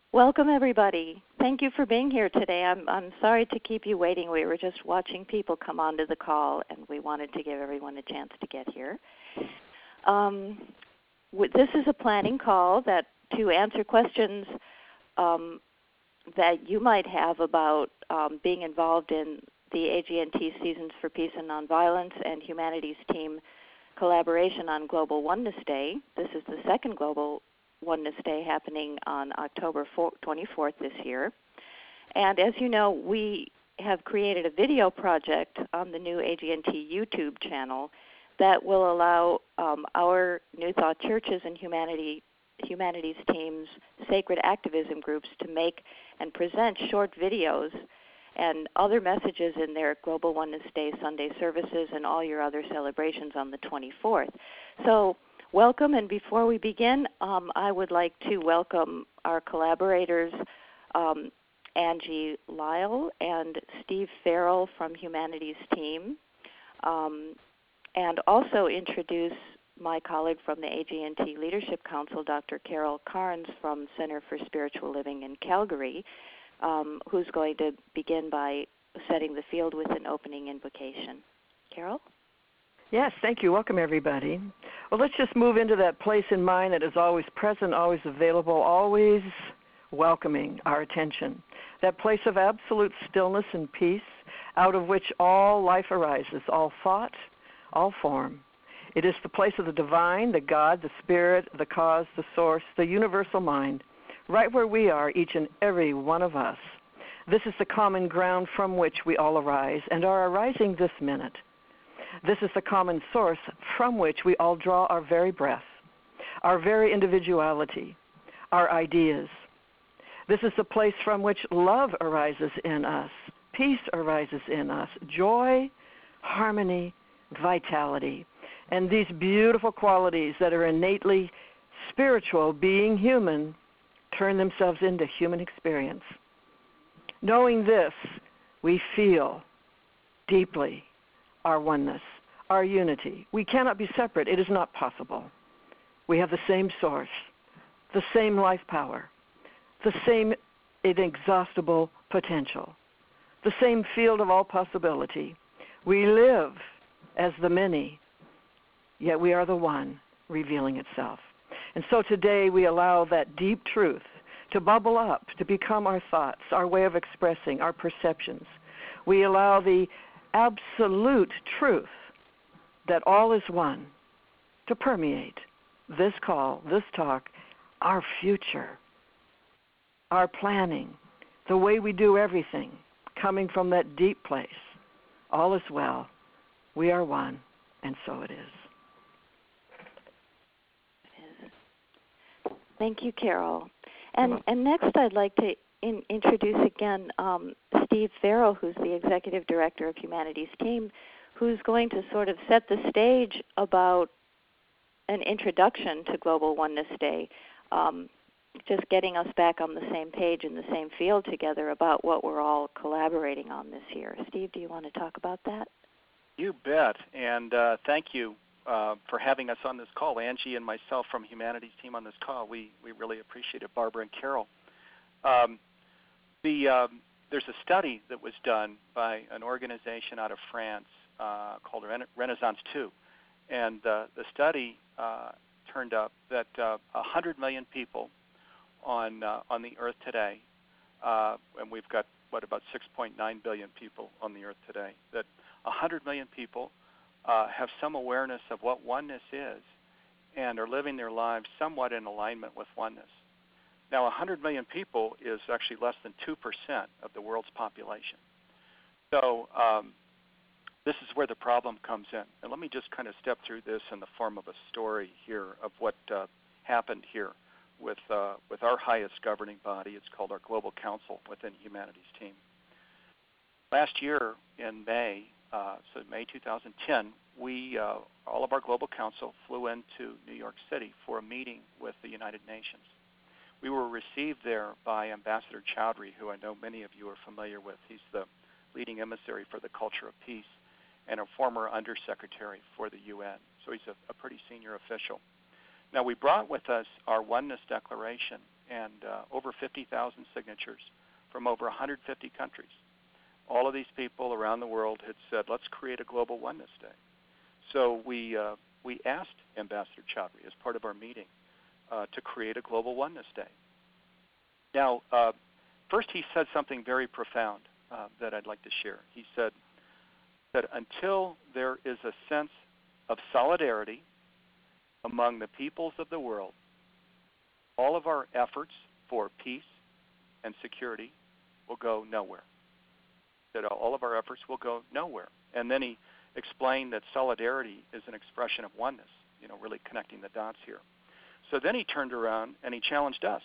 Welcome, everybody. Thank you for being here today. I'm sorry to keep you waiting. We were just watching people come onto the call, and we wanted to give everyone a chance to get here. This is a planning call to answer questions that you might have about being involved in the AGNT Seasons for Peace and Nonviolence and Humanities Team collaboration on Global Oneness Day. This is the second Global Oneness Day happening on October 24th this year. And as you know, we have created a video project on the new AGNT YouTube channel that will allow our New Thought churches and humanities teams, sacred activism groups to make and present short videos and other messages in their Global Oneness Day Sunday services and all your other celebrations on the 24th. So welcome, and before we begin, I would like to welcome our collaborators, Angie Lyle and Steve Farrell from Humanities Team, and also introduce my colleague from the AGNT Leadership Council, Dr. Carol Carnes from Center for Spiritual Living in Calgary, who's going to begin by setting the field with an opening invocation. Carol? Yes, thank you. Welcome, everybody. Well, let's just move into that place in mind that is always present, always available, always welcoming our attention. That place of absolute stillness and peace, out of which all life arises, all thought, all form. It is the place of the divine, the God, the spirit, the cause, the source, the universal mind, right where we are, each and every one of us. This is the common ground from which we all arise and are arising this minute. This is the common source from which we all draw our very breath, our very individuality, our ideas. This is the place from which love arises in us, peace arises in us, joy, harmony, vitality, and these beautiful qualities that are innately spiritual, being human, turn themselves into human experience. Knowing this, we feel deeply our oneness, our unity. We cannot be separate. It is not possible. We have the same source, the same life power, the same inexhaustible potential, the same field of all possibility. We live as the many, yet we are the one revealing itself. And so today we allow that deep truth to bubble up, to become our thoughts, our way of expressing, our perceptions. We allow the absolute truth that all is one to permeate this call, this talk, our future, our planning, the way we do everything, coming from that deep place. All is well. We are one, and so it is. Thank you, Carol. And next I'd like to introduce again Steve Farrell, who's the Executive Director of Humanities Team, who's going to sort of set the stage about an introduction to Global Oneness Day, just getting us back on the same page in the same field together about what we're all collaborating on this year. Steve, do you want to talk about that? You bet, and thank you for having us on this call. Angie and myself from Humanities Team on this call, we really appreciate it, Barbara and Carol. There's a study that was done by an organization out of France called Renaissance 2, and the study turned up that 100 million people on the Earth today, and we've got, about 6.9 billion people on the Earth today, that 100 million people have some awareness of what oneness is and are living their lives somewhat in alignment with oneness. Now, 100 million people is actually less than 2% of the world's population. So this is where the problem comes in. And let me just kind of step through this in the form of a story here of what happened here with our highest governing body. It's called our Global Council within Humanities Team. Last year in May, so May 2010, we, all of our Global Council, flew into New York City for a meeting with the United Nations. We were received there by Ambassador Chowdhury, who I know many of you are familiar with. He's the leading emissary for the culture of peace and a former undersecretary for the UN. So he's a pretty senior official. Now, we brought with us our Oneness Declaration, and over over 50,000 signatures from over 150 countries. All of these people around the world had said, let's create a Global Oneness Day. So we asked Ambassador Chaudhry as part of our meeting to create a Global Oneness Day. Now, first he said something very profound that I'd like to share. He said that until there is a sense of solidarity among the peoples of the world, all of our efforts for peace and security will go nowhere. That all of our efforts will go nowhere. And then he explained that solidarity is an expression of oneness, really connecting the dots here. So then he turned around and he challenged us.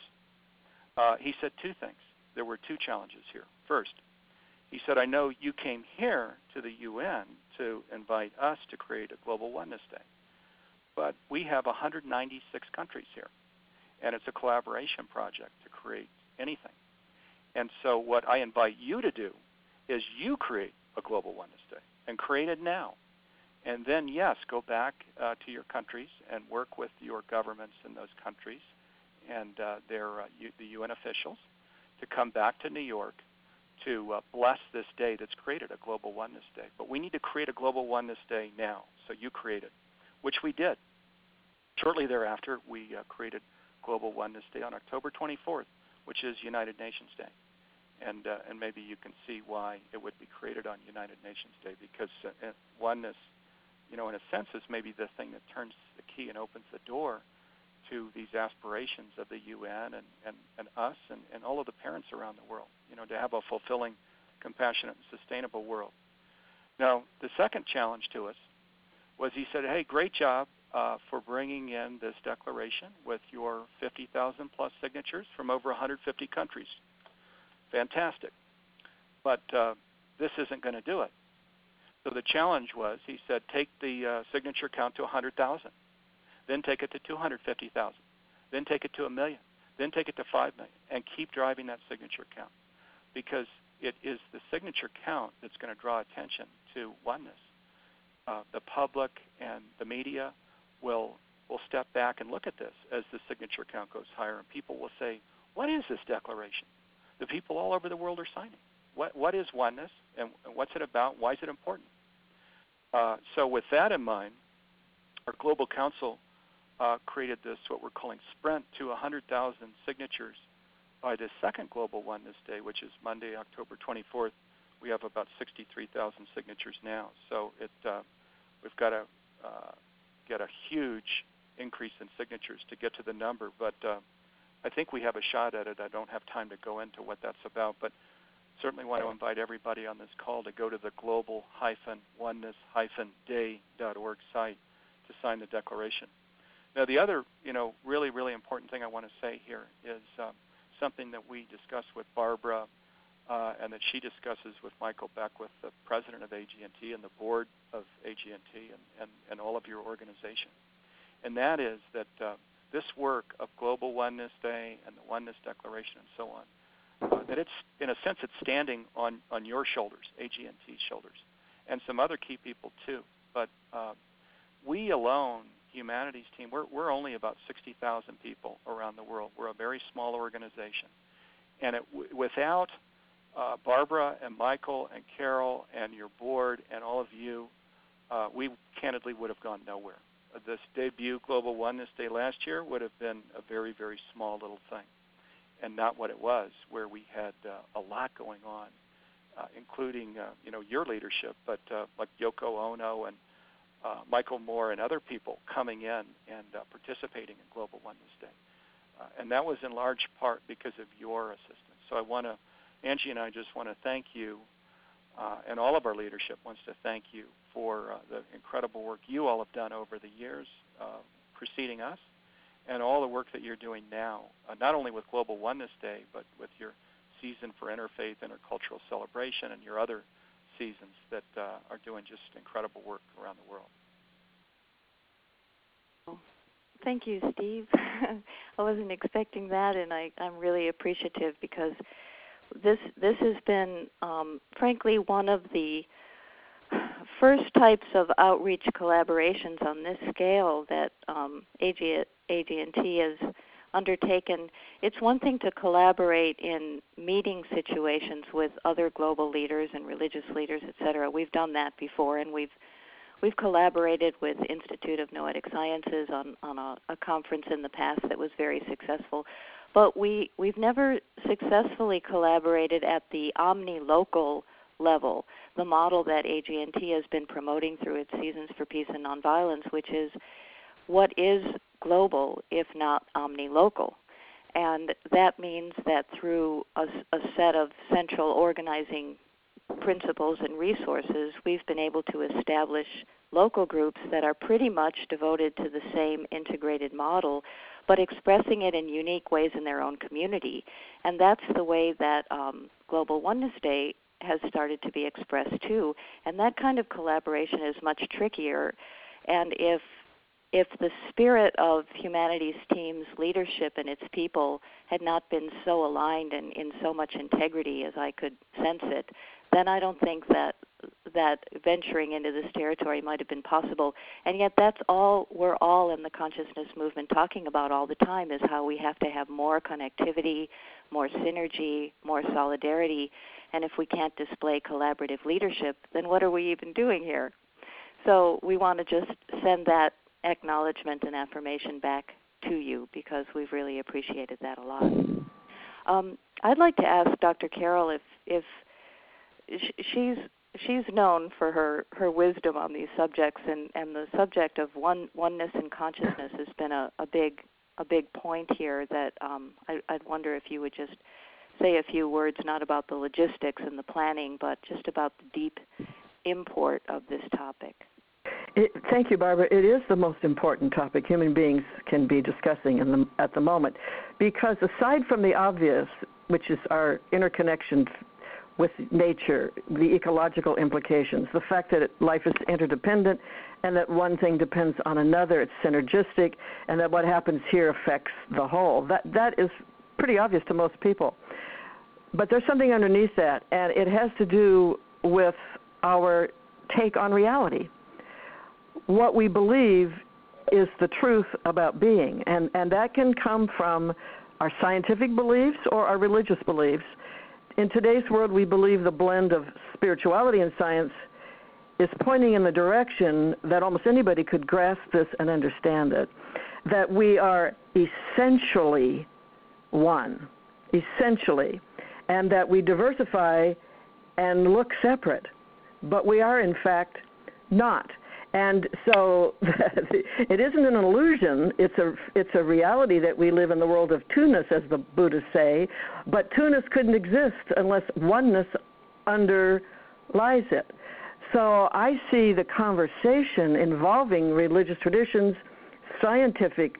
He said two things. There were two challenges here. First, he said, I know you came here to the UN to invite us to create a Global Oneness Day, but we have 196 countries here, and it's a collaboration project to create anything. And so what I invite you to do is you create a Global Oneness Day, and create it now. And then, yes, go back to your countries and work with your governments in those countries and the UN officials to come back to New York to bless this day that's created, a Global Oneness Day. But we need to create a Global Oneness Day now, so you create it, which we did. Shortly thereafter, we created Global Oneness Day on October 24th, which is United Nations Day. And maybe you can see why it would be created on United Nations Day, because oneness, in a sense, is maybe the thing that turns the key and opens the door to these aspirations of the UN and us and all of the parents around the world, to have a fulfilling, compassionate, and sustainable world. Now, the second challenge to us was he said, hey, great job for bringing in this declaration with your 50,000 plus signatures from over 150 countries. Fantastic. But this isn't going to do it. So the challenge was, he said, take the signature count to 100,000, then take it to 250,000, then take it to 1 million, then take it to 5 million, and keep driving that signature count, because it is the signature count that's going to draw attention to oneness. The public and the media will step back and look at this as the signature count goes higher, and people will say, what is this declaration? The people all over the world are signing. What is oneness, and what's it about? Why is it important? So with that in mind, our Global Council created this, what we're calling Sprint to 100,000 signatures by the second Global Oneness Day, which is Monday, October 24th. We have about 63,000 signatures now. So we've got to get a huge increase in signatures to get to the number, but I think we have a shot at it. I don't have time to go into what that's about, but certainly want to invite everybody on this call to go to the global-oneness-day.org site to sign the declaration. Now, the other, really, really important thing I want to say here is something that we discussed with Barbara and that she discusses with Michael Beckwith, the president of AG&T and the board of AG&T and all of your organization. And that is that this work of Global Oneness Day and the Oneness Declaration and so on, that it's, in a sense, it's standing on your shoulders, AG&T's shoulders, and some other key people too. But we alone, Humanities Team, we're only about 60,000 people around the world. We're a very small organization. And without Barbara and Michael and Carol and your board and all of you, we candidly would have gone nowhere. This debut Global Oneness Day last year would have been a very, very small little thing, and not what it was, where we had a lot going on, including your leadership, but like Yoko Ono and Michael Moore and other people coming in and participating in Global Oneness Day. And that was in large part because of your assistance. So Angie and I just want to thank you, and all of our leadership wants to thank you for the incredible work you all have done over the years preceding us, and all the work that you're doing now, not only with Global Oneness Day, but with your season for interfaith, intercultural celebration, and your other seasons that are doing just incredible work around the world. Thank you, Steve. I wasn't expecting that, and I'm really appreciative, because this has been, frankly, one of the first types of outreach collaborations on this scale that AG&T has undertaken. It's one thing to collaborate in meeting situations with other global leaders and religious leaders, etc. We've done that before, and we've collaborated with Institute of Noetic Sciences on a conference in the past that was very successful. But we've never successfully collaborated at the omni-local level, the model that AGNT has been promoting through its Seasons for Peace and Nonviolence, which is what is global if not omni-local. And that means that through a set of central organizing principles and resources, we've been able to establish local groups that are pretty much devoted to the same integrated model, but expressing it in unique ways in their own community. And that's the way that Global Oneness Day has started to be expressed too. And that kind of collaboration is much trickier. And if the spirit of Humanities Team's leadership and its people had not been so aligned and in so much integrity as I could sense it, then I don't think that venturing into this territory might have been possible. And yet that's all we're all in the consciousness movement talking about all the time, is how we have to have more connectivity, more synergy, more solidarity. And if we can't display collaborative leadership, then what are we even doing here? So we want to just send that acknowledgement and affirmation back to you, because we've really appreciated that a lot. I'd like to ask Dr. Carol if she's known for her wisdom on these subjects, and the subject of oneness and consciousness has been a big point here that I'd wonder if you would just say a few words, not about the logistics and the planning, but just about the deep import of this topic. Thank you, Barbara. It is the most important topic human beings can be discussing at the moment, because aside from the obvious, which is our interconnection with nature, the ecological implications, the fact that life is interdependent and that one thing depends on another, it's synergistic, and that what happens here affects the whole. That is pretty obvious to most people. But there's something underneath that, and it has to do with our take on reality. What we believe is the truth about being, and that can come from our scientific beliefs or our religious beliefs. In today's world, we believe the blend of spirituality and science is pointing in the direction that almost anybody could grasp this and understand it, that we are essentially one, essentially, and that we diversify and look separate, but we are, in fact, not. And so it isn't an illusion. It's a reality that we live in the world of two-ness, as the Buddhists say, but two-ness couldn't exist unless oneness underlies it. So I see the conversation involving religious traditions, scientific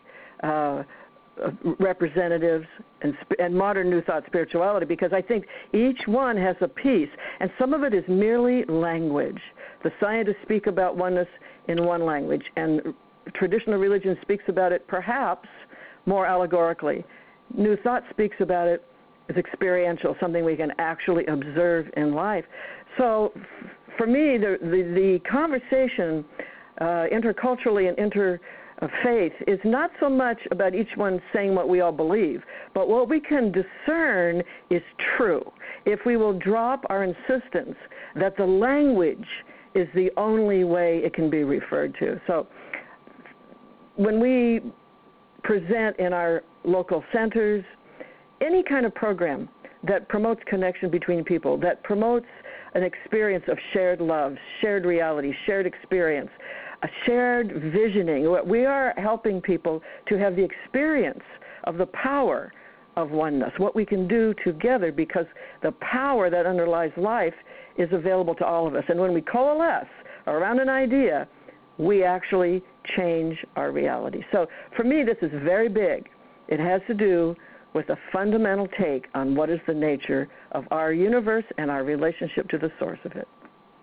representatives, and modern New Thought spirituality, because I think each one has a piece, and some of it is merely language. The scientists speak about oneness in one language, and traditional religion speaks about it perhaps more allegorically. New Thought speaks about it as experiential, something we can actually observe in life. So for me, the conversation interculturally and interfaith is not so much about each one saying what we all believe, but what we can discern is true if we will drop our insistence that the language is the only way it can be referred to. So when we present in our local centers, any kind of program that promotes connection between people, that promotes an experience of shared love, shared reality, shared experience, a shared visioning, we are helping people to have the experience of the power of oneness, what we can do together, because the power that underlies life is available to all of us. And when we coalesce around an idea, we actually change our reality. So for me, this is very big. It has to do with a fundamental take on what is the nature of our universe and our relationship to the source of it.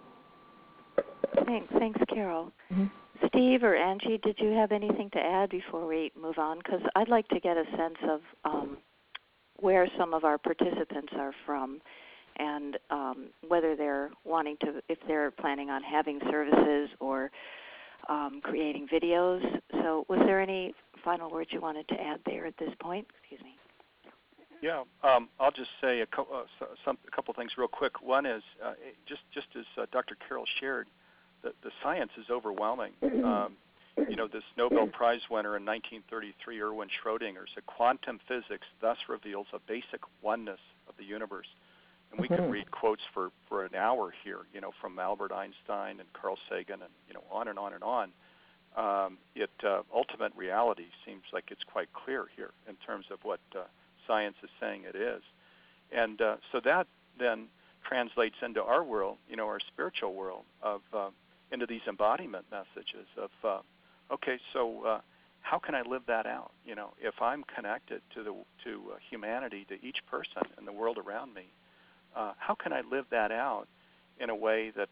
Thanks, Carol. Mm-hmm. Steve or Angie, did you have anything to add before we move on? Because I'd like to get a sense of where some of our participants are from, and whether they're wanting to, if they're planning on having services, or creating videos. So was there any final words you wanted to add there at this point? Excuse me. Yeah, I'll just say a couple things real quick. One is just as Dr. Carroll shared, the science is overwhelming. This Nobel Prize winner in 1933, Erwin Schrödinger, said quantum physics thus reveals a basic oneness of the universe. And we could read quotes for an hour here, from Albert Einstein and Carl Sagan and, on and on and on. Ultimate reality seems like it's quite clear here in terms of what science is saying it is. And so that then translates into our world, our spiritual world, into these embodiment messages of, okay, so how can I live that out? If I'm connected to humanity, to each person in the world around me, how can I live that out in a way that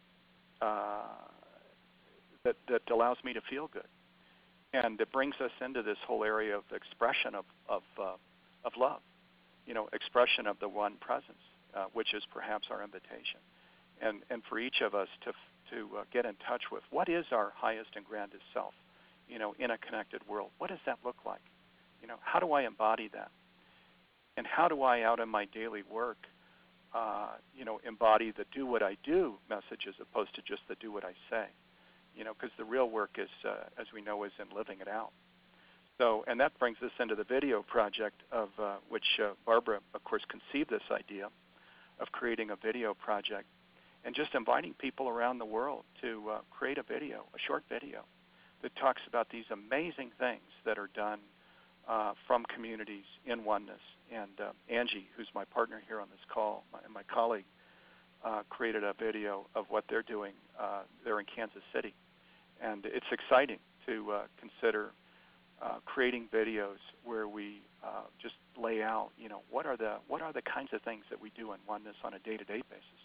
that allows me to feel good? And it brings us into this whole area of expression of love, expression of the one presence, which is perhaps our invitation, and for each of us to get in touch with what is our highest and grandest self, in a connected world. What does that look like? How do I embody that? And how do I, out in my daily work, embody the do what I do message as opposed to just the do what I say? Because the real work is, as we know, is in living it out. So, and that brings us into the video project of which Barbara, of course, conceived this idea of creating a video project and just inviting people around the world to create a video, a short video, that talks about these amazing things that are done from communities in oneness. And Angie, who's my partner here on this call, and my colleague, created a video of what they're doing there in Kansas City. And it's exciting to consider creating videos where we just lay out, what are the kinds of things that we do in oneness on a day-to-day basis.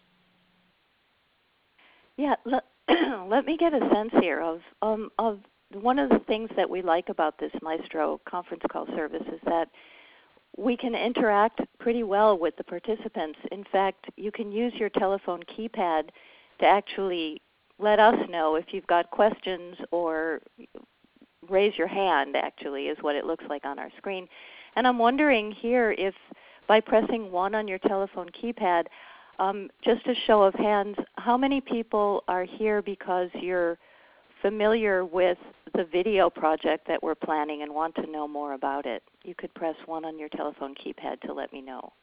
Yeah, let me get a sense here of one of the things that we like about this Maestro conference call service is that we can interact pretty well with the participants. In fact, you can use your telephone keypad to actually let us know if you've got questions, or raise your hand, actually, is what it looks like on our screen. And I'm wondering here if by pressing 1 on your telephone keypad, just a show of hands, how many people are here because you're familiar with the video project that we're planning and want to know more about it? You could press 1 on your telephone keypad to let me know.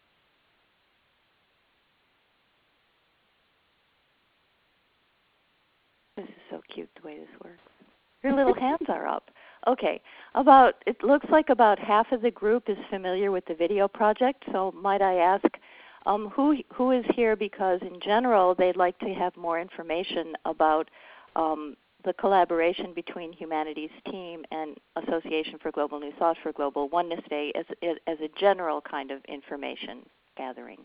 This is so cute the way this works. Your little hands are up. Okay, it looks like about half of the group is familiar with the video project, so might I ask who is here because in general they'd like to have more information about the collaboration between Humanities Team and Association for Global New Thought for Global Oneness Day as a general kind of information gathering.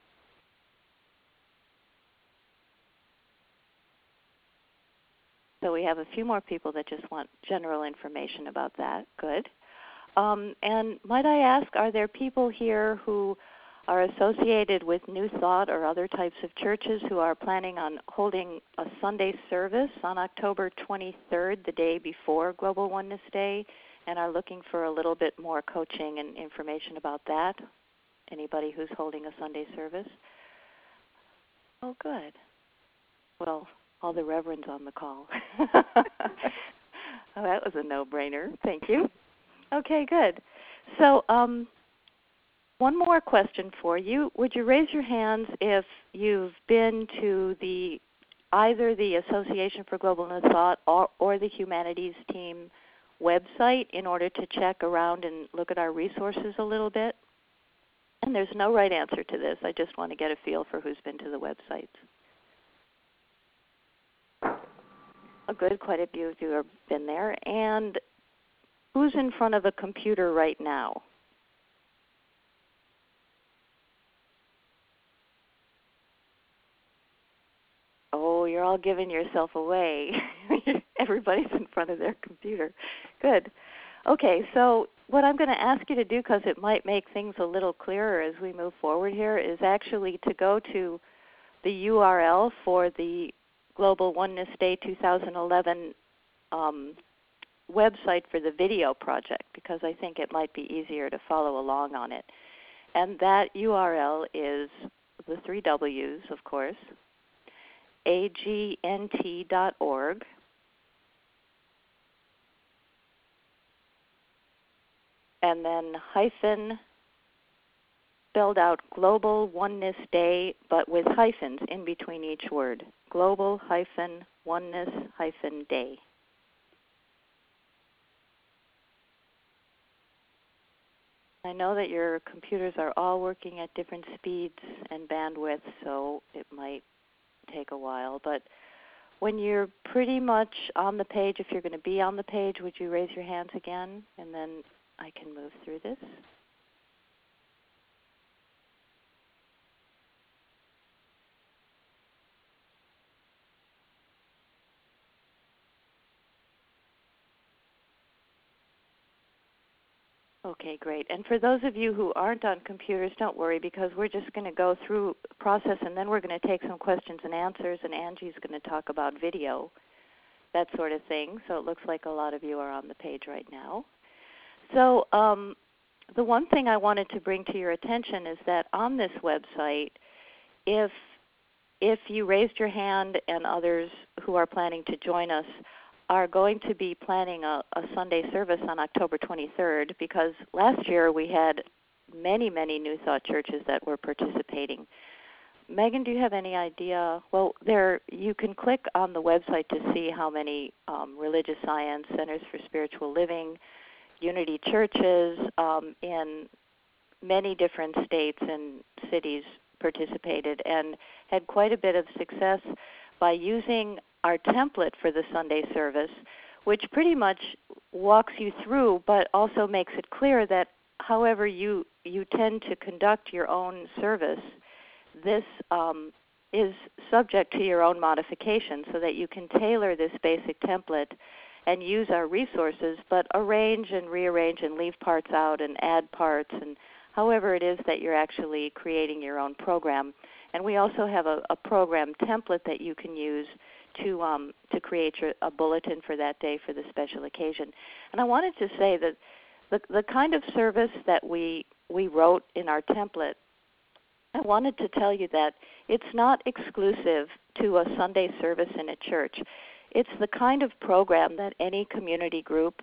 So we have a few more people that just want general information about that. Good. And might I ask, are there people here who are associated with New Thought or other types of churches who are planning on holding a Sunday service on October 23rd, the day before Global Oneness Day, and are looking for a little bit more coaching and information about that? Anybody who's holding a Sunday service? Oh, good. Well, all the reverends on the call. Oh, that was a no-brainer. Thank you. Okay, good. So one more question for you. Would you raise your hands if you've been to either the Association for Global New Thought or the Humanities Team website in order to check around and look at our resources a little bit? And there's no right answer to this. I just want to get a feel for who's been to the websites. Oh, good. Quite a few of you have been there. And who's in front of a computer right now? Oh, you're all giving yourself away. Everybody's in front of their computer. Good. Okay, so what I'm going to ask you to do, because it might make things a little clearer as we move forward here, is actually to go to the URL for the Global Oneness Day 2011 website for the video project because I think it might be easier to follow along on it. And that URL is the 3 W's, of course, agnt.org, and then hyphen, spelled out Global Oneness Day, but with hyphens in between each word. Global Oneness Day. I know that your computers are all working at different speeds and bandwidths, so it might take a while. But when you're pretty much on the page, if you're going to be on the page, would you raise your hands again? And then I can move through this. Okay, great. And for those of you who aren't on computers, don't worry because we're just going to go through the process and then we're going to take some questions and answers, and Angie's going to talk about video, that sort of thing. So it looks like a lot of you are on the page right now. So the one thing I wanted to bring to your attention is that on this website, if you raised your hand and others who are planning to join us are going to be planning a Sunday service on October 23rd, because last year we had many, many New Thought churches that were participating. Megan, do you have any idea? Well, you can click on the website to see how many religious science, centers for spiritual living, unity churches in many different states and cities participated and had quite a bit of success by using our template for the Sunday service, which pretty much walks you through but also makes it clear that however you tend to conduct your own service, this is subject to your own modification so that you can tailor this basic template and use our resources, but arrange and rearrange and leave parts out and add parts and however it is that you're actually creating your own program. And we also have a program template that you can use to create a bulletin for that day for the special occasion. And I wanted to say that the kind of service that we wrote in our template, I wanted to tell you that it's not exclusive to a Sunday service in a church. It's the kind of program that any community group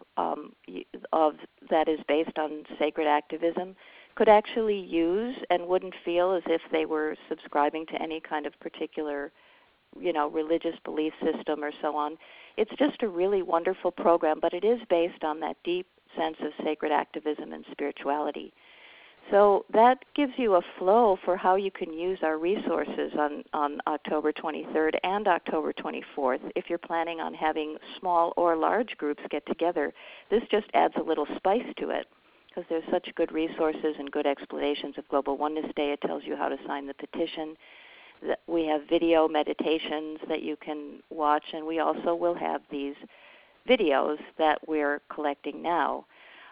that is based on sacred activism could actually use and wouldn't feel as if they were subscribing to any kind of particular, religious belief system or so on. It's just a really wonderful program, but it is based on that deep sense of sacred activism and spirituality. So that gives you a flow for how you can use our resources on October 23rd and October 24th. If you're planning on having small or large groups get together, this just adds a little spice to it because there's such good resources and good explanations of Global Oneness Day. It tells you how to sign the petition. We have video meditations that you can watch, and we also will have these videos that we're collecting now.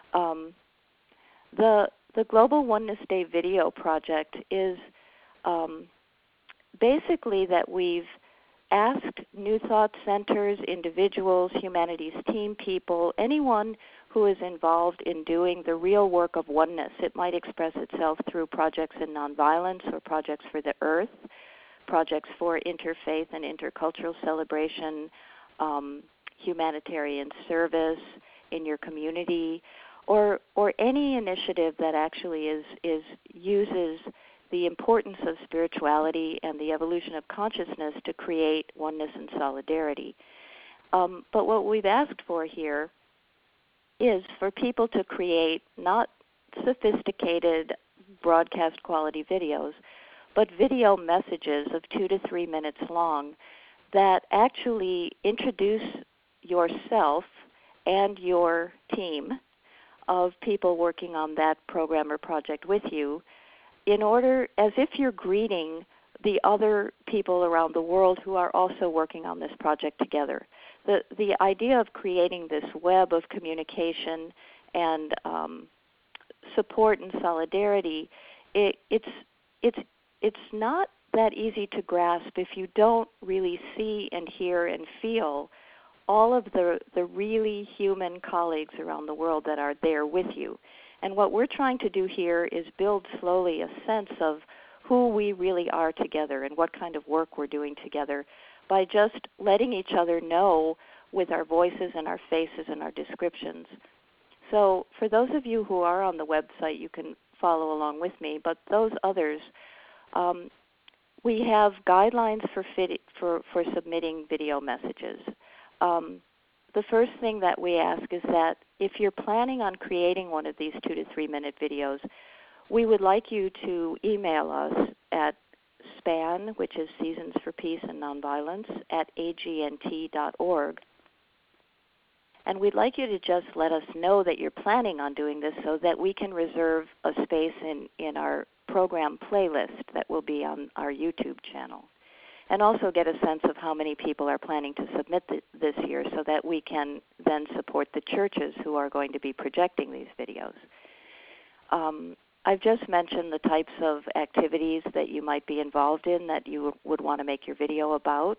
The Global Oneness Day video project is basically that we've asked New Thought centers, individuals, humanities team people, anyone who is involved in doing the real work of oneness. It might express itself through projects in nonviolence or projects for the earth, projects for interfaith and intercultural celebration, humanitarian service in your community, or any initiative that actually uses the importance of spirituality and the evolution of consciousness to create oneness and solidarity. But what we've asked for here is for people to create not sophisticated broadcast quality videos, but video messages of 2 to 3 minutes long that actually introduce yourself and your team of people working on that program or project with you, in order, as if you're greeting the other people around the world who are also working on this project together. The idea of creating this web of communication and support and solidarity, it's not that easy to grasp if you don't really see and hear and feel all of the really human colleagues around the world that are there with you. And what we're trying to do here is build slowly a sense of who we really are together and what kind of work we're doing together by just letting each other know with our voices and our faces and our descriptions. So for those of you who are on the website, you can follow along with me, but those others, we have guidelines for submitting video messages. The first thing that we ask is that if you're planning on creating one of these 2 to 3 minute videos, we would like you to email us at SPAN, which is Seasons for Peace and Nonviolence, at agnt.org. And we'd like you to just let us know that you're planning on doing this so that we can reserve a space in our program playlist that will be on our YouTube channel. And also get a sense of how many people are planning to submit this year so that we can then support the churches who are going to be projecting these videos. I've just mentioned the types of activities that you might be involved in that you would want to make your video about.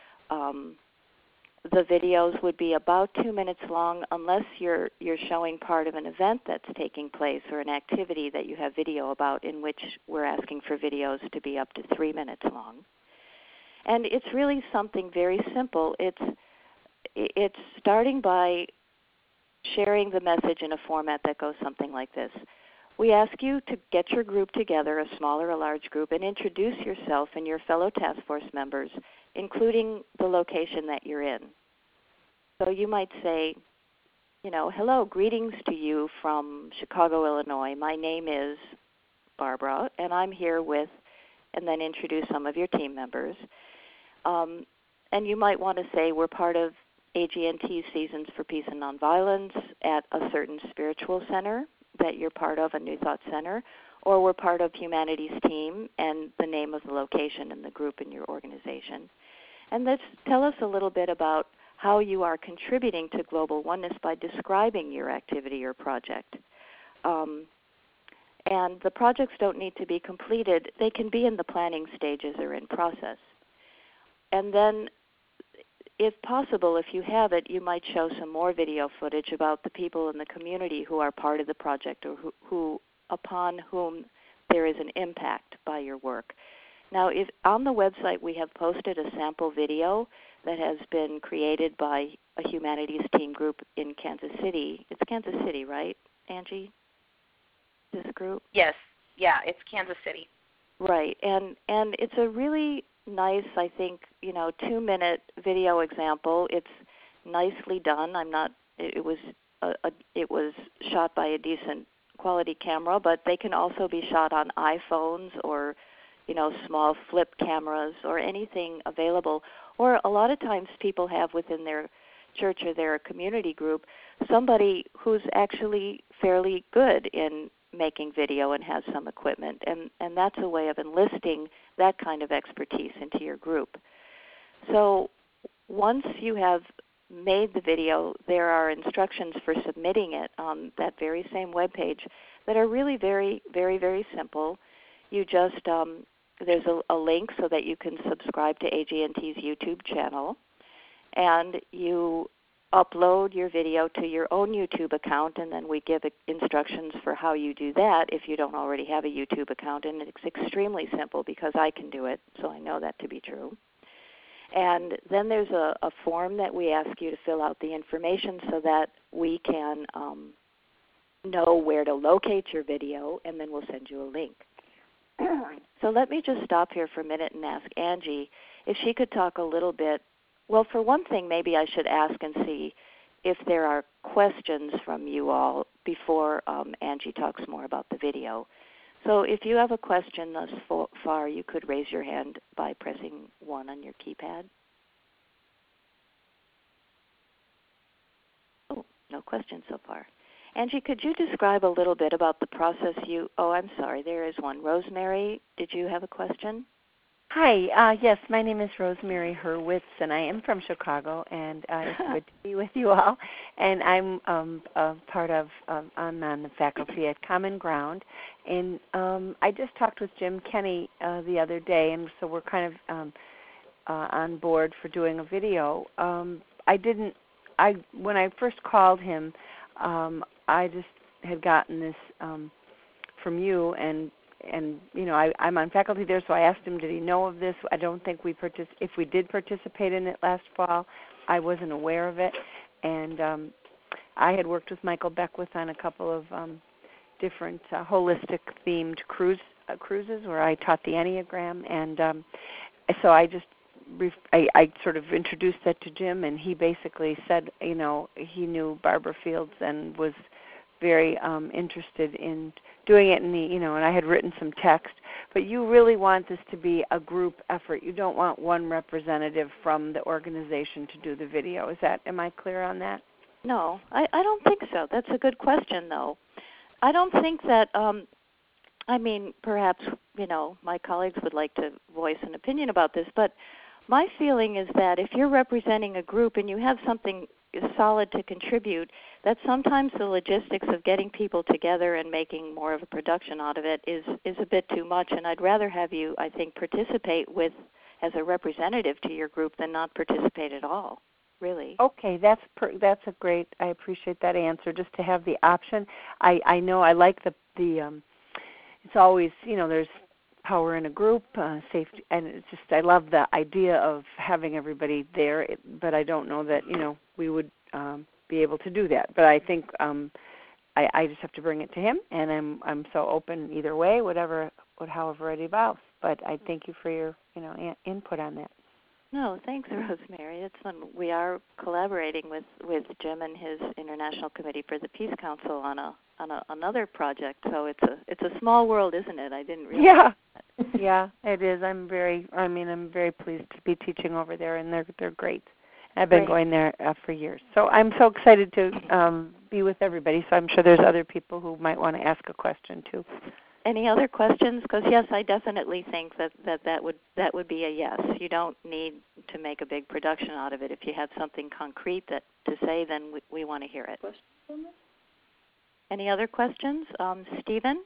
The videos would be about 2 minutes long unless you're showing part of an event that's taking place or an activity that you have video about, in which we're asking for videos to be up to 3 minutes long. And it's really something very simple. It's starting by sharing the message in a format that goes something like this. We ask you to get your group together, a small or a large group, and introduce yourself and your fellow task force members, including the location that you're in. So you might say, hello, greetings to you from Chicago, Illinois. My name is Barbara, and I'm here with, and then introduce some of your team members. And you might want to say we're part of AGNT Seasons for Peace and Nonviolence at a certain spiritual center that you're part of, a New Thought Center, or we're part of Humanities Team and the name of the location and the group in your organization. And let's tell us a little bit about how you are contributing to Global Oneness by describing your activity or project. And the projects don't need to be completed. They can be in the planning stages or in process. And then, if possible, if you have it, you might show some more video footage about the people in the community who are part of the project or who upon whom there is an impact by your work. Now, if on the website we have posted a sample video that has been created by a Humanities Team group in Kansas City. It's Kansas City, right, Angie? This group? Yes. Yeah, it's Kansas City. Right. And it's a really nice, I think, 2-minute video example. It's nicely done. It was shot by a decent quality camera, but they can also be shot on iPhones or small flip cameras or anything available. Or a lot of times people have within their church or their community group somebody who's actually fairly good in making video and has some equipment. And that's a way of enlisting that kind of expertise into your group. So once you have made the video, there are instructions for submitting it on that very same webpage that are really very, very, very simple. You just there's a link so that you can subscribe to AGNT's YouTube channel, and you upload your video to your own YouTube account, and then we give instructions for how you do that if you don't already have a YouTube account. And it's extremely simple because I can do it, so I know that to be true. And then there's a form that we ask you to fill out the information so that we can know where to locate your video, and then we'll send you a link. So let me just stop here for a minute and ask Angie if she could talk a little bit. Well, for one thing, maybe I should ask and see if there are questions from you all before Angie talks more about the video. So if you have a question thus far, you could raise your hand by pressing 1 on your keypad. Oh, no questions so far. Angie, could you describe a little bit about the process I'm sorry, there is one. Rosemary, did you have a question? Hi, yes, my name is Rosemary Hurwitz, and I am from Chicago, and it's good to be with you all. And I'm I'm on the faculty at Common Ground, and I just talked with Jim Kenny the other day, and so we're kind of on board for doing a video. when I first called him, I just had gotten this from you, and I'm on faculty there, so I asked him, did he know of this? I don't think if we did participate in it last fall, I wasn't aware of it, and I had worked with Michael Beckwith on a couple of different holistic themed cruises where I taught the Enneagram, and so I sort of introduced that to Jim, and he basically said, he knew Barbara Fields and was very interested in doing it, and I had written some text. But you really want this to be a group effort. You don't want one representative from the organization to do the video. Am I clear on that? No, I don't think so. That's a good question, though. I don't think that, perhaps, my colleagues would like to voice an opinion about this, but my feeling is that if you're representing a group and you have something solid to contribute, that sometimes the logistics of getting people together and making more of a production out of it is a bit too much, and I'd rather have you, I think, participate as a representative to your group than not participate at all, really. Okay, that's a great, I appreciate that answer, just to have the option. I know I like the it's always, there's power in a group, safety, and it's just, I love the idea of having everybody there, but I don't know that, we would be able to do that. But I think I just have to bring it to him, and I'm so open either way, however it evolves. But I thank you for your, input on that. No, thanks, Rosemary. It's fun. We are collaborating with Jim and his International Committee for the Peace Council on another project. So it's a small world, isn't it? I didn't realize. Yeah, yeah, it is. I'm very pleased to be teaching over there, and they're great. I've been going there for years. So I'm so excited to be with everybody. So I'm sure there's other people who might want to ask a question too. Any other questions? Because yes, I definitely think that would be a yes. You don't need to make a big production out of it. If you have something concrete to say, then we want to hear it. Any other questions? Stephen?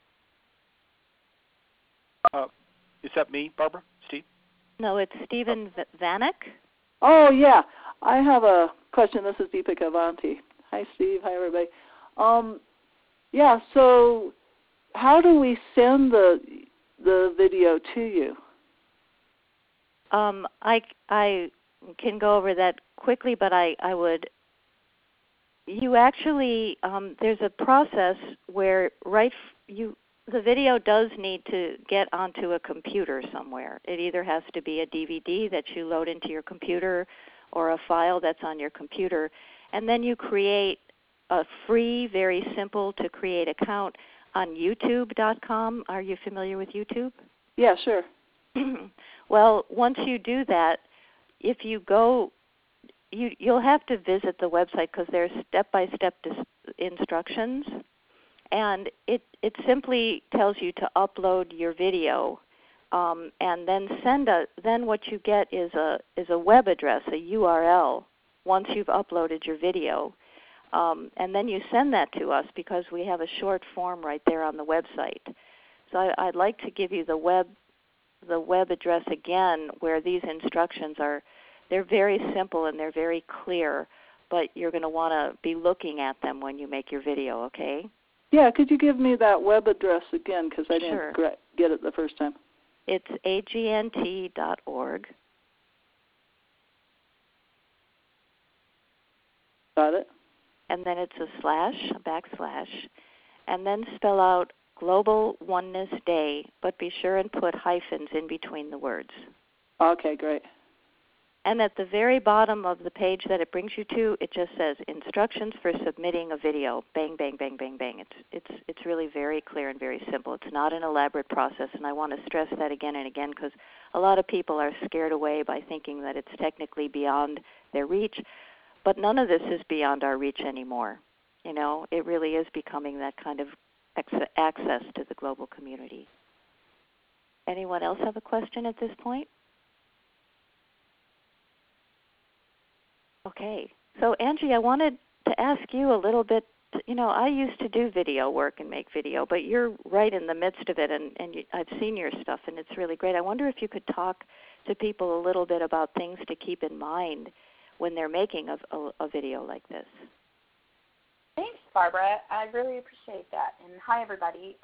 Is that me, Barbara? Steve? No, it's Stephen Vanek. Oh, yeah. I have a question. This is Deepika Avanti. Hi, Steve. Hi, everybody. Yeah, so how do we send the video to you? I can go over that quickly, but I would. You actually there's a process where the video does need to get onto a computer somewhere. It either has to be a DVD that you load into your computer or a file that's on your computer, and then you create a free, very simple to create account on YouTube.com. Are you familiar with YouTube? Yeah, sure. Well, once you do that, if you go, you'll have to visit the website because there's step-by-step instructions, and it simply tells you to upload your video, and then then what you get is a web address, a URL, once you've uploaded your video. And then you send that to us because we have a short form right there on the website. So I'd like to give you the web address again, where these instructions they're very simple and they're very clear, but you're going to want to be looking at them when you make your video, okay? Yeah, could you give me that web address again, because I didn't get it the first time? It's agnt.org. Got it. And then it's a backslash, and then spell out Global Oneness Day, but be sure and put hyphens in between the words. Okay, great. And at the very bottom of the page that it brings you to, it just says instructions for submitting a video. Bang, bang, bang, bang, bang. It's really very clear and very simple. It's not an elaborate process, and I want to stress that again and again because a lot of people are scared away by thinking that it's technically beyond their reach. But none of this is beyond our reach anymore. It really is becoming that kind of access to the global community. Anyone else have a question at this point? Okay. So, Angie, I wanted to ask you a little bit. I used to do video work and make video, but you're right in the midst of it, and I've seen your stuff, and it's really great. I wonder if you could talk to people a little bit about things to keep in mind when they're making a video like this. Thanks, Barbara. I really appreciate that. And hi, everybody.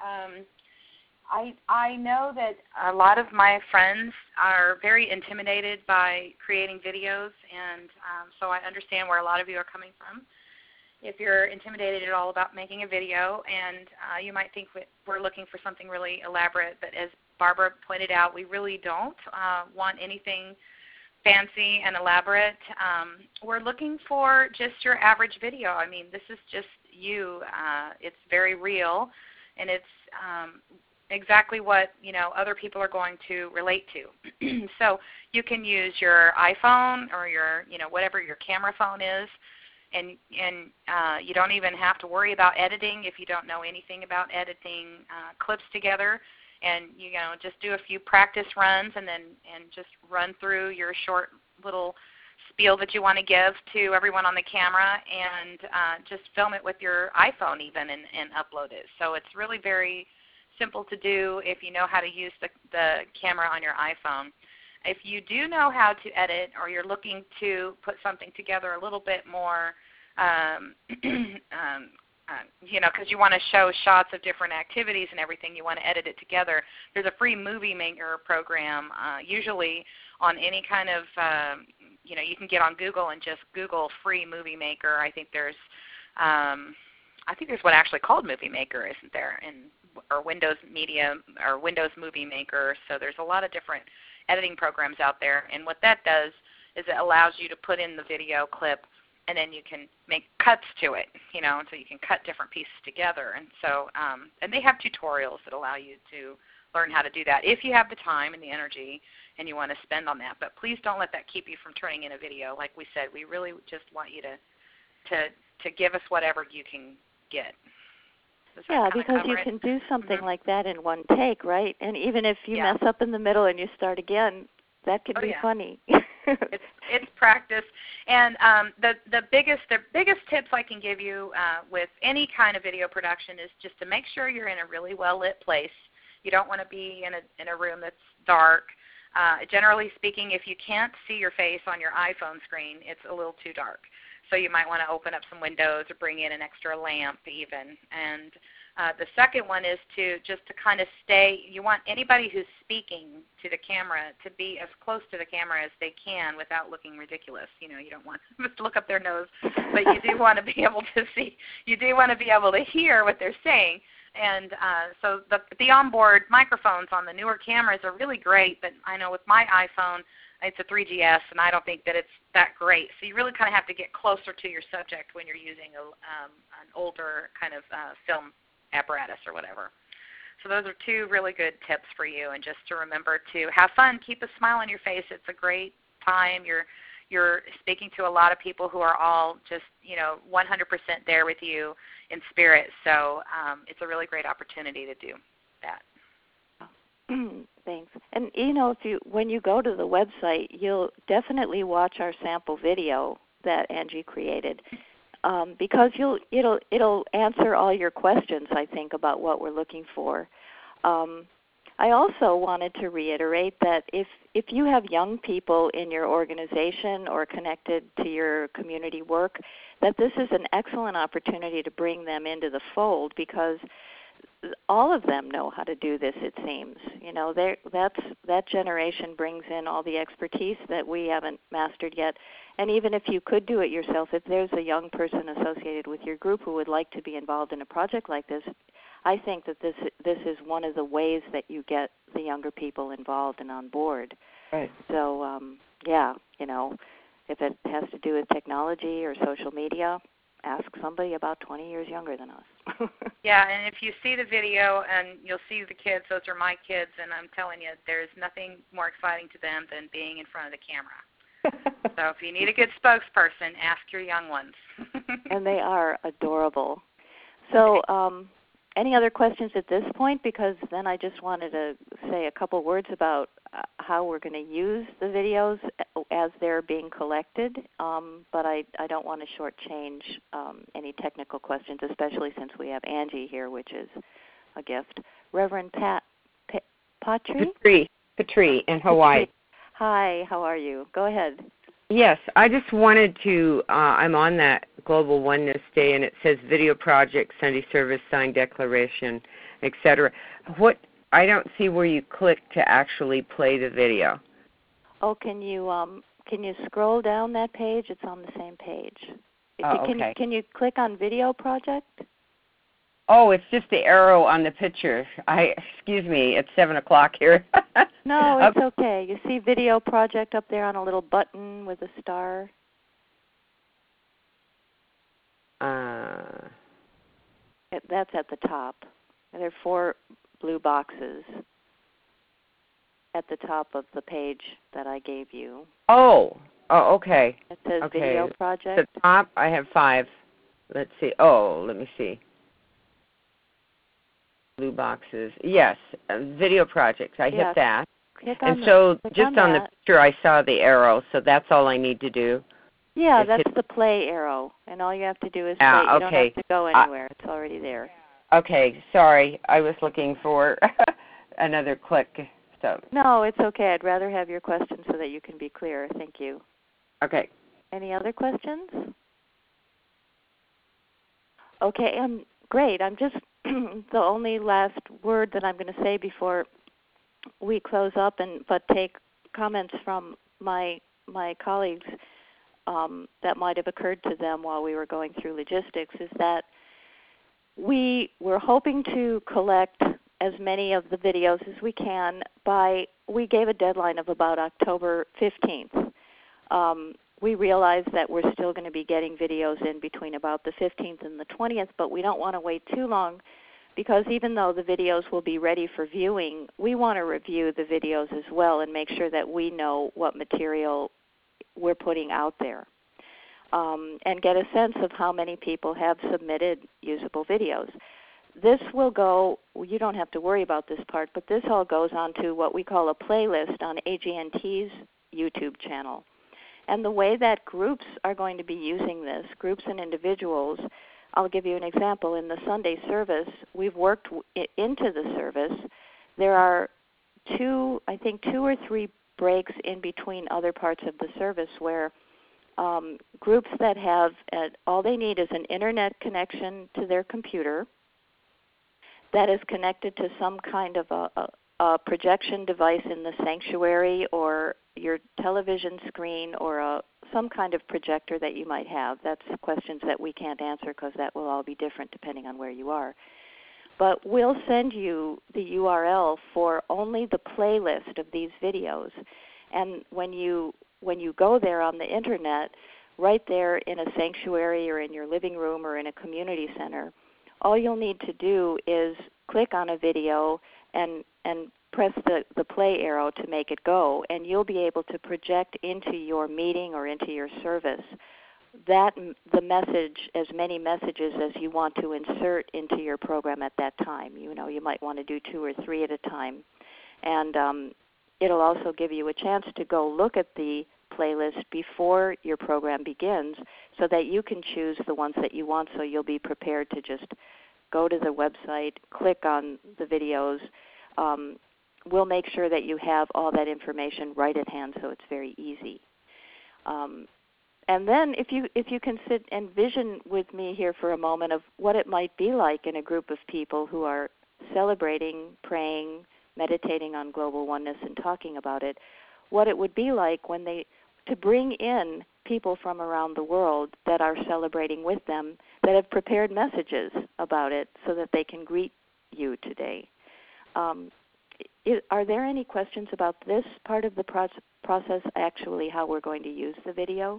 I know that a lot of my friends are very intimidated by creating videos, and so I understand where a lot of you are coming from. If you're intimidated at all about making a video, and you might think we're looking for something really elaborate, but as Barbara pointed out, we really don't want anything fancy and elaborate. We're looking for just your average video. I mean, this is just you. It's very real, and it's exactly what other people are going to relate to. So you can use your iPhone or your whatever your camera phone is, and you don't even have to worry about editing if you don't know anything about editing clips together. And just do a few practice runs and just run through your short little spiel that you want to give to everyone on the camera, and just film it with your iPhone even and upload it. So it's really very simple to do if you know how to use the camera on your iPhone. If you do know how to edit, or you're looking to put something together a little bit more, because you want to show shots of different activities and everything, you want to edit it together, there's a free Movie Maker program, usually on any kind of, you can get on Google and just Google free Movie Maker. I think there's one actually called Movie Maker, isn't there? Or Windows Media or Windows Movie Maker. So there's a lot of different editing programs out there, and what that does is it allows you to put in the video clip, and then you can make cuts to it, so you can cut different pieces together. And so, and they have tutorials that allow you to learn how to do that if you have the time and the energy and you want to spend on that. But please don't let that keep you from turning in a video. Like we said, we really just want you to give us whatever you can get. Yeah, because you can do something like that in one take, right? And even if you mess up in the middle and you start again, that could be funny. It's practice, and the biggest tips I can give you with any kind of video production is just to make sure you're in a really well lit place. You don't want to be in a room that's dark. Generally speaking, if you can't see your face on your iPhone screen, it's a little too dark. So you might want to open up some windows or bring in an extra lamp even. And the second one is to kind of stay, you want anybody who's speaking to the camera to be as close to the camera as they can without looking ridiculous. You don't want them to look up their nose, but you do want to be able to see, you do want to be able to hear what they're saying. And so the onboard microphones on the newer cameras are really great, but I know with my iPhone, it's a 3GS, and I don't think that it's that great. So you really kind of have to get closer to your subject when you're using an older kind of film apparatus or whatever. So those are two really good tips for you, and just to remember to have fun, keep a smile on your face. It's a great time. You're speaking to a lot of people who are all just 100% there with you in spirit. So it's a really great opportunity to do that. Thanks. And when you go to the website, you'll definitely watch our sample video that Angie created, because it'll answer all your questions, I think, about what we're looking for. I also wanted to reiterate that if you have young people in your organization or connected to your community work, that this is an excellent opportunity to bring them into the fold, because all of them know how to do this, it seems. That generation brings in all the expertise that we haven't mastered yet. And even if you could do it yourself, if there's a young person associated with your group who would like to be involved in a project like this, I think that this is one of the ways that you get the younger people involved and on board. Right. So, if it has to do with technology or social media, ask somebody about 20 years younger than us. Yeah, and if you see the video and you'll see the kids, those are my kids, and I'm telling you, there's nothing more exciting to them than being in front of the camera. So if you need a good spokesperson, ask your young ones. And they are adorable. So any other questions at this point? Because then I just wanted to say a couple words about how we're going to use the videos as they're being collected, but I don't want to shortchange any technical questions, especially since we have Angie here, which is a gift. Reverend Patri in Hawaii. Hi, how are you? Go ahead. Yes, I just wanted to, I'm on that Global Oneness Day, and it says video project, Sunday service, signed declaration, etc. I don't see where you click to actually play the video. Oh, can you scroll down that page? It's on the same page. Okay. Can you click on video project? Oh, it's just the arrow on the picture. Excuse me, it's 7 o'clock here. No, it's okay. You see video project up there on a little button with a star? That's at the top. There are 4 blue boxes at the top of the page that I gave you. Oh, okay. It says okay. video project. At the top, I have 5. Let's see. Oh, let me see. Blue boxes. Yes, video projects. I hit that. Click on just on the picture, I saw the arrow, so that's all I need to do. Yeah, that's the play arrow, and all you have to do is play. You don't have to go anywhere. It's already there. Okay, sorry. I was looking for another click. So. No, it's okay. I'd rather have your questions so that you can be clear. Thank you. Okay. Any other questions? Okay, great. I'm just the only last word that I'm going to say before we close up, but take comments from my colleagues that might have occurred to them while we were going through logistics, is that we were hoping to collect as many of the videos as we can we gave a deadline of about October 15th. We realize that we're still going to be getting videos in between about the 15th and the 20th, but we don't want to wait too long, because even though the videos will be ready for viewing, we want to review the videos as well and make sure that we know what material we're putting out there, and get a sense of how many people have submitted usable videos. This will go, you don't have to worry about this part, but this all goes onto what we call a playlist on AGNT's YouTube channel. And the way that groups are going to be using this, groups and individuals, I'll give you an example. In the Sunday service, we've worked into the service. There are 2 or 3 breaks in between other parts of the service where groups that have, all they need is an internet connection to their computer that is connected to some kind of a projection device in the sanctuary or your television screen or some kind of projector that you might have. That's questions that we can't answer because that will all be different depending on where you are. But we'll send you the URL for only the playlist of these videos. And when you go there on the internet, right there in a sanctuary or in your living room or in a community center, all you'll need to do is click on a video and press the play arrow to make it go, and you'll be able to project into your meeting or into your service the message, as many messages as you want to insert into your program at that time. You might want to do 2 or 3 at a time. And it'll also give you a chance to go look at the playlist before your program begins so that you can choose the ones that you want, so you'll be prepared to just go to the website, click on the videos. We'll make sure that you have all that information right at hand, so it's very easy. And then if you can sit and vision with me here for a moment of what it might be like in a group of people who are celebrating, praying, meditating on global oneness and talking about it, what it would be like to bring in people from around the world that are celebrating with them, that have prepared messages about it so that they can greet you today. Are there any questions about this part of the process, actually how we're going to use the video?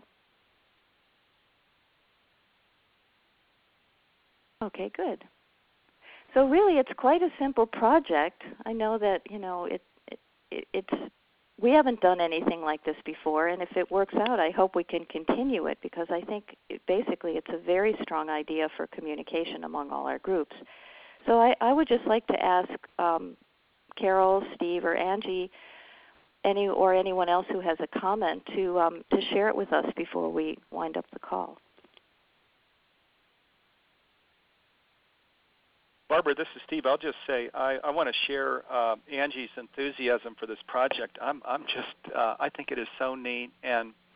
Okay, good. So really it's quite a simple project. I know that, we haven't done anything like this before, and if it works out, I hope we can continue it, because I think basically it's a very strong idea for communication among all our groups. So I would just like to ask Carol, Steve, or Angie, or anyone else who has a comment to share it with us before we wind up the call. Barbara, this is Steve. I'll just say I want to share Angie's enthusiasm for this project. I think it is so neat, and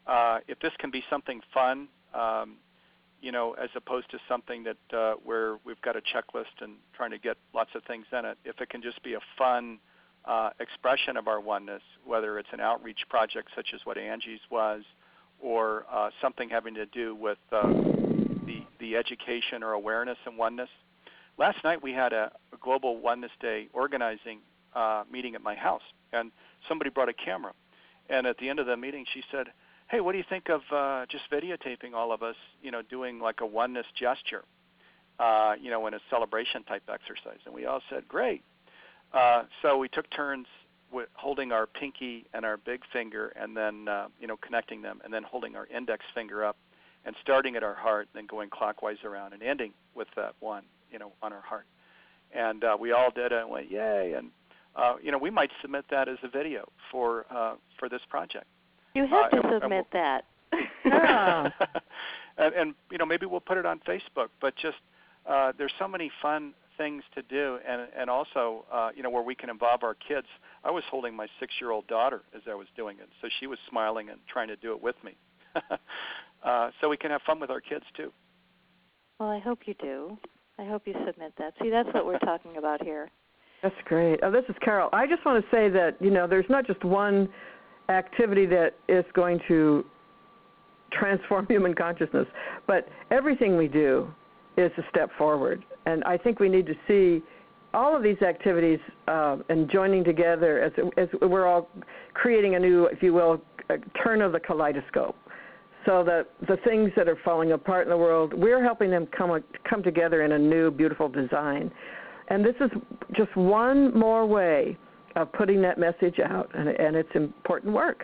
if this can be something fun, as opposed to something that where we've got a checklist and trying to get lots of things in it, if it can just be a fun expression of our oneness, whether it's an outreach project such as what Angie's was, or something having to do with the education or awareness and oneness. Last night we had a Global Oneness Day organizing meeting at my house, and somebody brought a camera. And at the end of the meeting she said, hey, what do you think of just videotaping all of us, doing like a oneness gesture, in a celebration type exercise? And we all said, great. So we took turns holding our pinky and our big finger and then, connecting them, and then holding our index finger up and starting at our heart, then going clockwise around and ending with that one, on our heart. And we all did it and went, yay. And, we might submit that as a video for this project. You have to submit that. Yeah. and maybe we'll put it on Facebook. But just there's so many fun things to do, and also where we can involve our kids. I was holding my 6-year-old daughter as I was doing it, so she was smiling and trying to do it with me. So we can have fun with our kids too. Well, I hope you do. I hope you submit that. See, that's what we're talking about here. That's great. This is Carol. I just want to say that, there's not just one activity that is going to transform human consciousness, but everything we do is a step forward. And I think we need to see all of these activities and joining together as we're all creating a new, if you will, turn of the kaleidoscope. So that the things that are falling apart in the world, we're helping them come together in a new, beautiful design. And this is just one more way of putting that message out, and it's important work.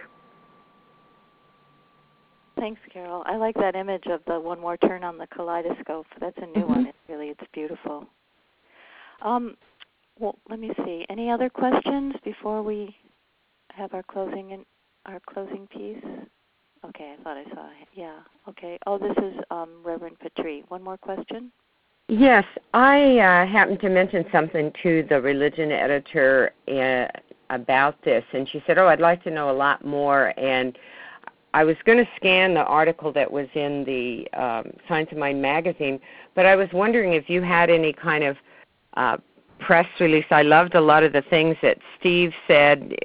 Thanks, Carol. I like that image of the one more turn on the kaleidoscope. That's a new one. It's beautiful. Well, let me see. Any other questions before we have our closing piece? Okay, I thought I saw it. Yeah. Okay. Oh, this is Reverend Patrie. One more question? Yes, I happened to mention something to the religion editor about this, and she said, I'd like to know a lot more. And I was going to scan the article that was in the Science of Mind magazine, but I was wondering if you had any kind of press release. I loved a lot of the things that Steve said,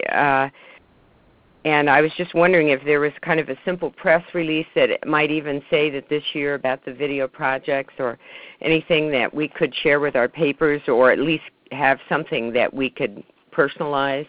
and I was just wondering if there was kind of a simple press release that it might even say that this year about the video projects, or anything that we could share with our papers, or at least have something that we could personalize.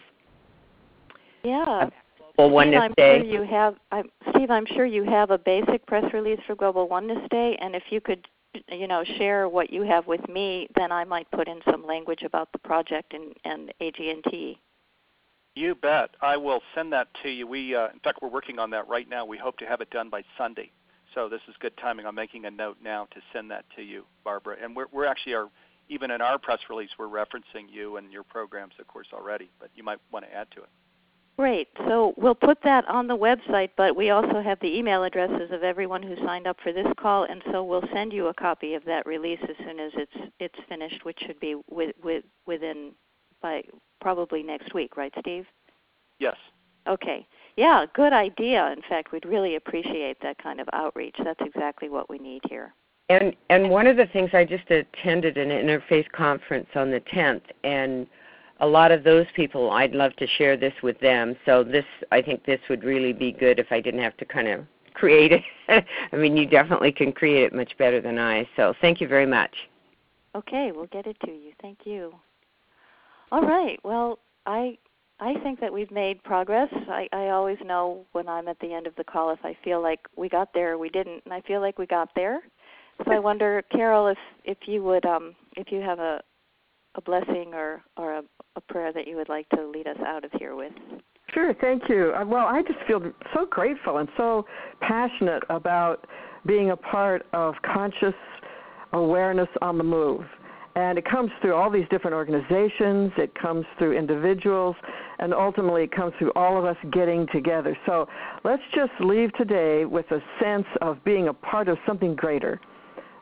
Yeah. Global Oneness Day. Steve, I'm sure you have a basic press release for Global Oneness Day, and if you could, share what you have with me, then I might put in some language about the project and AG&T. You bet. I will send that to you. In fact, we're working on that right now. We hope to have it done by Sunday. So this is good timing. I'm making a note now to send that to you, Barbara. And we're actually, even in our press release, we're referencing you and your programs, of course, already. But you might want to add to it. Great. So we'll put that on the website, but we also have the email addresses of everyone who signed up for this call, and so we'll send you a copy of that release as soon as it's finished, which should be within by probably next week, right, Steve? Yes. Okay. Yeah, good idea. In fact, we'd really appreciate that kind of outreach. That's exactly what we need here. And one of the things, I just attended an interfaith conference on the 10th, and a lot of those people, I'd love to share this with them. So I think this would really be good if I didn't have to kind of create it. I mean, you definitely can create it much better than I. So thank you very much. Okay, we'll get it to you. Thank you. All right. Well, I think that we've made progress. I always know when I'm at the end of the call if I feel like we got there or we didn't, and I feel like we got there. So I wonder, Carol, if you would, if you have a blessing or a prayer that you would like to lead us out of here with. Sure, thank you. Well, I just feel so grateful and so passionate about being a part of conscious awareness on the move. And it comes through all these different organizations, it comes through individuals, and ultimately it comes through all of us getting together. So let's just leave today with a sense of being a part of something greater,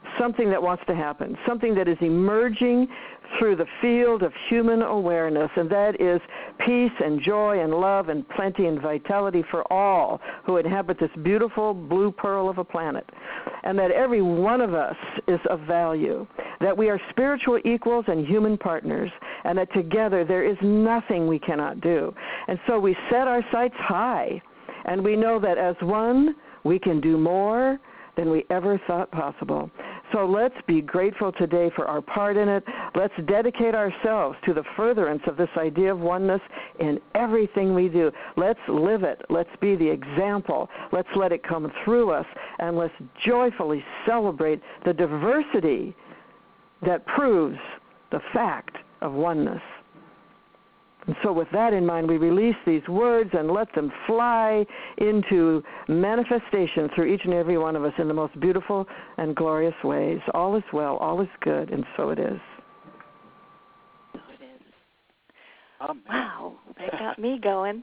something that wants to happen, something that is emerging through the field of human awareness, and that is peace and joy and love and plenty and vitality for all who inhabit this beautiful blue pearl of a planet, and that every one of us is of value, that we are spiritual equals and human partners, and that together there is nothing we cannot do. And so we set our sights high, and we know that as one, we can do more than we ever thought possible. So let's be grateful today for our part in it. Let's dedicate ourselves to the furtherance of this idea of oneness in everything we do. Let's live it. Let's be the example. Let's let it come through us, and let's joyfully celebrate the diversity that proves the fact of oneness. And so with that in mind, we release these words and let them fly into manifestation through each and every one of us in the most beautiful and glorious ways. All is well, all is good, and so it is. So it is. Wow, that got me going.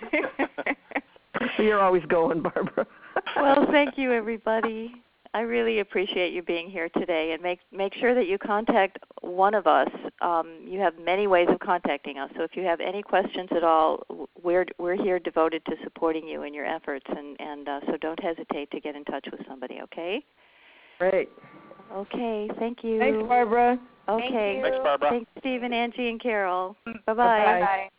You're always going, Barbara. Well, thank you, everybody. I really appreciate you being here today, and make sure that you contact one of us. You have many ways of contacting us, so if you have any questions at all, we're here devoted to supporting you in your efforts, and so don't hesitate to get in touch with somebody, okay? Great. Okay, thank you. Thanks, Barbara. Okay. Thanks, Barbara. Thanks, Steve and Angie and Carol. Bye-bye. Bye-bye.